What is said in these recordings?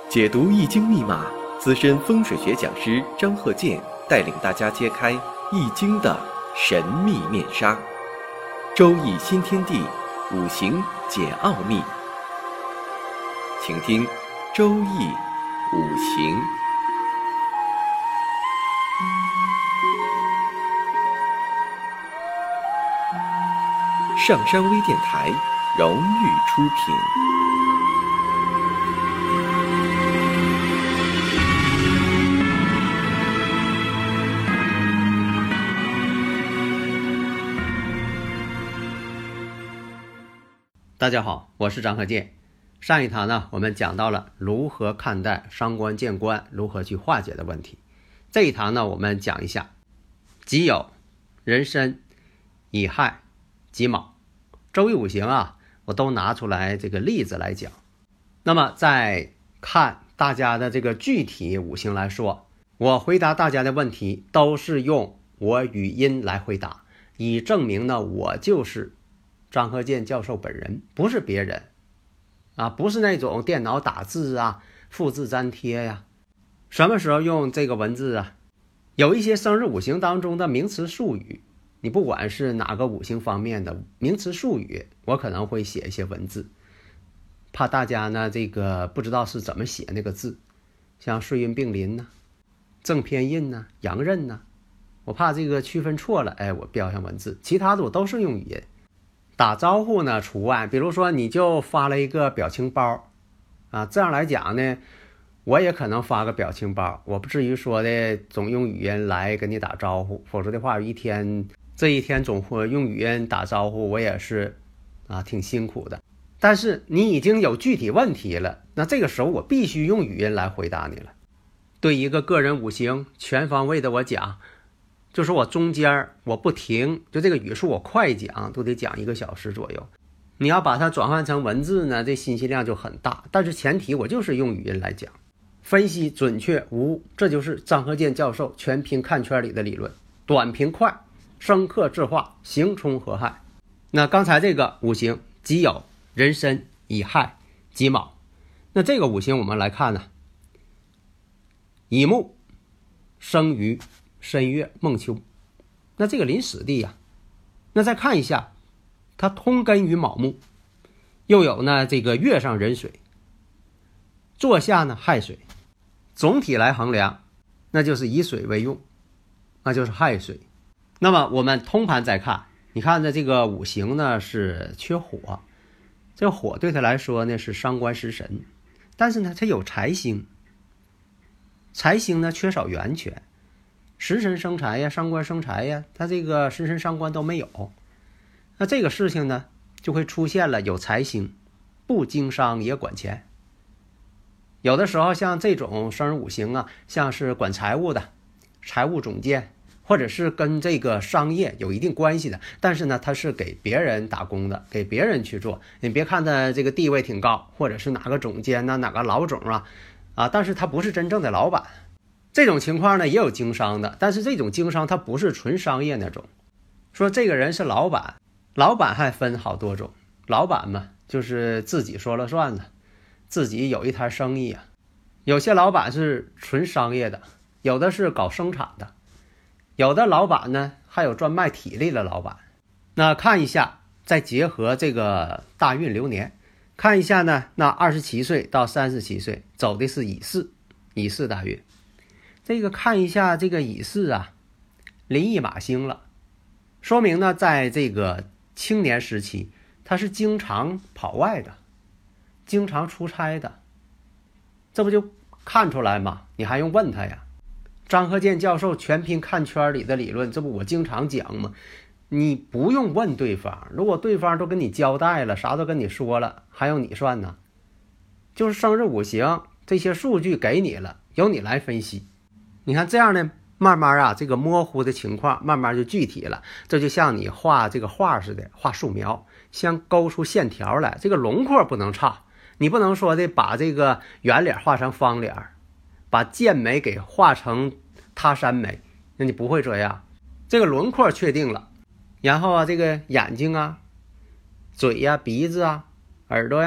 解读易经密码，资深风水学讲师张鹤剑带领大家揭开易经的神秘面纱。周易新天地，五行解奥秘。请听周易五行。上山微电台荣誉出品。 大家好，我是张鹤剑。上一堂呢，我们讲到了如何看待伤官见官，如何去化解的问题。这一堂呢，我们讲一下己酉、壬申、乙亥、己卯。周易五行啊，我都拿出来这个例子来讲。那么在看大家的这个具体五行来说，我回答大家的问题都是用我语音来回答，以证明呢我就是张鹤剑教授本人，不是别人啊，不是那种电脑打字啊、复制粘贴呀。什么时候用这个文字啊？有一些生日五行当中的名词术语，你不管是哪个五行方面的名词术语，我可能会写一些文字，怕大家呢这个不知道是怎么写那个字，像岁运并临呢、正偏印呢、阳刃呢，我怕这个区分错了，我标上文字，其他的我都是用语音。打招呼呢除外，比如说你就发了一个表情包啊，这样来讲呢，我也可能发个表情包，我不至于说的总用语音来跟你打招呼，否则的话这一天总会用语音打招呼，我也是挺辛苦的。但是你已经有具体问题了，那这个时候我必须用语音来回答你了。对一个个人五行全方位的我讲，就是我中间我不停，就这个语速我快讲都得讲1个小时左右。你要把它转换成文字呢，这信息量就很大，但是前提我就是用语音来讲，分析准确无误，这就是张鹤剑教授全凭看圈里的理论，短平快，生克制化，刑冲合害。那刚才这个五行己酉、壬申、乙亥、己卯，那这个五行我们来看呢，乙木生于申月孟秋，那这个临死地呀，那再看一下，它通根于卯木，又有呢这个月上壬水，坐下呢亥水，总体来衡量，那就是以水为用，那就是亥水。那么我们通盘再看，你看这个五行呢是缺火，这个火对他来说呢是伤官食神，但是呢它有财星，财星呢缺少元权，食神生财呀，伤官生财呀，他这个食神伤官都没有，那这个事情呢就会出现了有财星不经商也管钱。有的时候像这种生日五行啊，像是管财务的财务总监，或者是跟这个商业有一定关系的，但是呢他是给别人打工的，给别人去做。你别看他这个地位挺高，或者是哪个总监哪个老总但是他不是真正的老板。这种情况呢也有经商的，但是这种经商他不是纯商业那种。说这个人是老板，老板还分好多种，老板嘛就是自己说了算的，自己有一摊生意啊。有些老板是纯商业的，有的是搞生产的，有的老板呢还有专卖体力的老板。那看一下，再结合这个大运流年，看一下呢，那27岁到37岁走的是乙巳大运。这个看一下这个乙巳啊，临驿马星了，说明呢在这个青年时期他是经常跑外的，经常出差的，这不就看出来吗？你还用问他呀？张鹤剑教授全凭看圈里的理论，这不我经常讲吗？你不用问对方，如果对方都跟你交代了，啥都跟你说了，还用你算呢？就是生日五行这些数据给你了，由你来分析。你看这样呢，慢慢这个模糊的情况慢慢就具体了。这就像你画这个画似的，画素描，先勾出线条来，这个轮廓不能差，你不能说的把这个圆脸画成方脸，把剑眉给画成他山眉，那你不会这样。这个轮廓确定了，然后这个眼睛嘴鼻子耳朵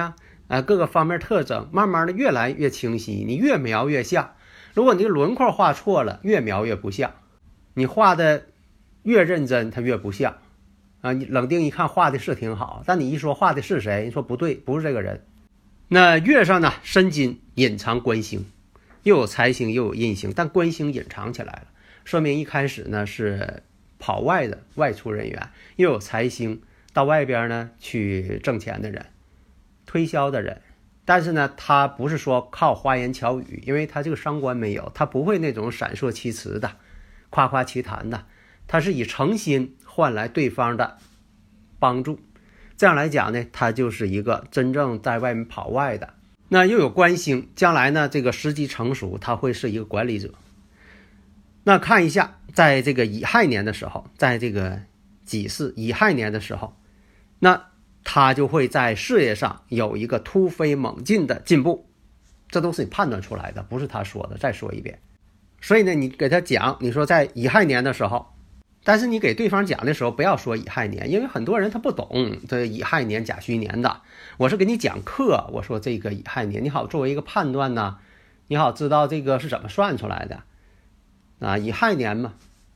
各个方面特征慢慢的越来越清晰，你越描越像。如果你这个轮廓画错了，越描越不像。你画的越认真，它越不像啊。你冷静一看，画的是挺好，但你一说画的是谁，你说不对，不是这个人。那月上呢，申金隐藏官星，又有财星又有印星，但官星隐藏起来了，说明一开始呢是跑外的外出人员，又有财星到外边呢去挣钱的人，推销的人。但是呢他不是说靠花言巧语，因为他这个伤官没有，他不会那种闪烁其词的夸夸其谈的，他是以诚心换来对方的帮助。这样来讲呢，他就是一个真正在外面跑外的。那又有官星，将来呢这个时机成熟，他会是一个管理者。那看一下，在这个乙亥年的时候，在这个己巳乙亥年的时候，那他就会在事业上有一个突飞猛进的进步，这都是你判断出来的，不是他说的。再说一遍，所以呢你给他讲，你说在乙亥年的时候，但是你给对方讲的时候不要说乙亥年，因为很多人他不懂这乙亥年甲戌年的。我是给你讲课，我说这个乙亥年你好作为一个判断呢，你好知道这个是怎么算出来的啊。乙亥年嘛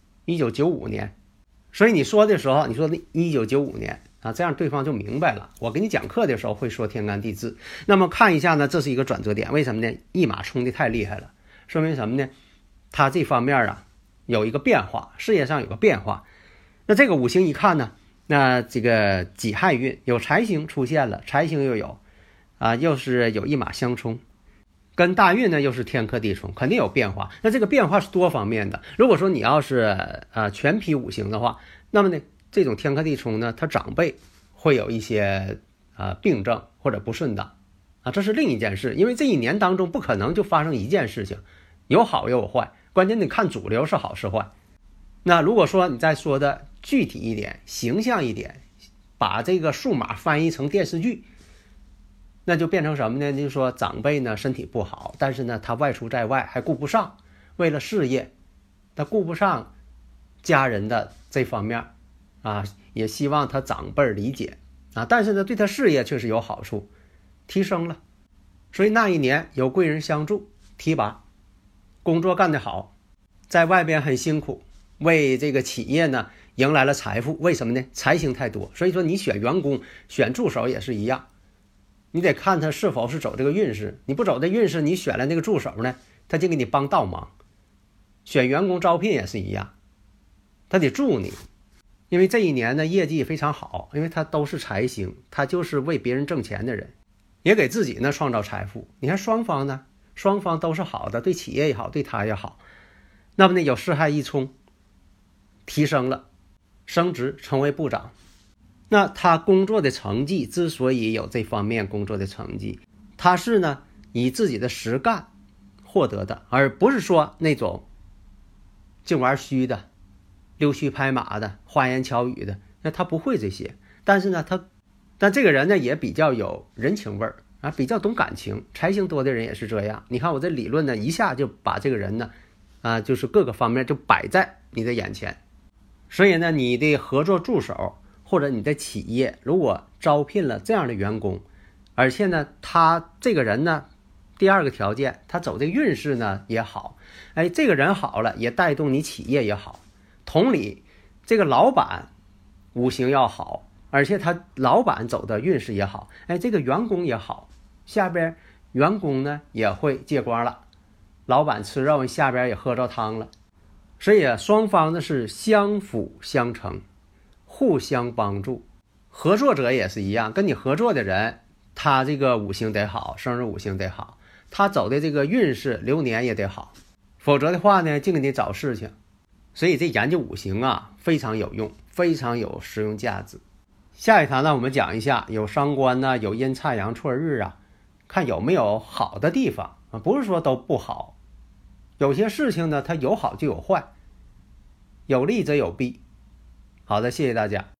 ，1995年，所以你说的时候你说1995年啊，这样对方就明白了。我给你讲课的时候会说天干地支。那么看一下呢，这是一个转折点，为什么呢？一马冲的太厉害了，说明什么呢？他这方面啊有一个变化，事业上有个变化。那这个五行一看呢，那这个己亥运有财星出现了，财星又有又是有一马相冲，跟大运呢又是天克地冲，肯定有变化。那这个变化是多方面的。如果说你要是全批五行的话，那么呢这种天克地冲呢，他长辈会有一些病症或者不顺的这是另一件事。因为这一年当中不可能就发生一件事情，有好也有坏，关键你看主流是好是坏。那如果说你再说的具体一点，形象一点，把这个数码翻译成电视剧，那就变成什么呢？就是说长辈呢身体不好，但是呢他外出在外还顾不上，为了事业他顾不上家人的这方面也希望他长辈理解但是呢对他事业确实有好处，提升了。所以那一年有贵人相助提拔，工作干得好，在外边很辛苦，为这个企业呢迎来了财富。为什么呢？财星太多。所以说你选员工选助手也是一样，你得看他是否是走这个运势，你不走这运势，你选了那个助手呢，他就给你帮倒忙。选员工招聘也是一样，他得助你。因为这一年呢业绩非常好，因为他都是财星，他就是为别人挣钱的人，也给自己呢创造财富。你看双方呢，双方都是好的，对企业也好，对他也好。那么呢有四害一冲，提升了，升职成为部长。那他工作的成绩之所以有这方面工作的成绩，他是呢以自己的实干获得的，而不是说那种净玩虚的溜须拍马的花言巧语的。那他不会这些，但是呢但这个人呢也比较有人情味儿比较懂感情。财星多的人也是这样，你看我这理论呢一下就把这个人呢就是各个方面就摆在你的眼前。所以呢你的合作助手或者你的企业如果招聘了这样的员工，而且呢他这个人呢第二个条件他走这个运势呢也好，这个人好了也带动你企业也好。同理这个老板五行要好，而且他老板走的运势也好，这个员工也好，下边员工呢也会借光了，老板吃肉下边也喝着汤了。所以双方呢是相辅相成，互相帮助。合作者也是一样，跟你合作的人他这个五行得好，生日五行得好，他走的这个运势流年也得好，否则的话呢净给你找事情。所以这研究五行非常有用，非常有实用价值。下一堂呢我们讲一下有伤官呢有阴差阳错日看有没有好的地方不是说都不好，有些事情呢它有好就有坏，有利则有弊。好的，谢谢大家。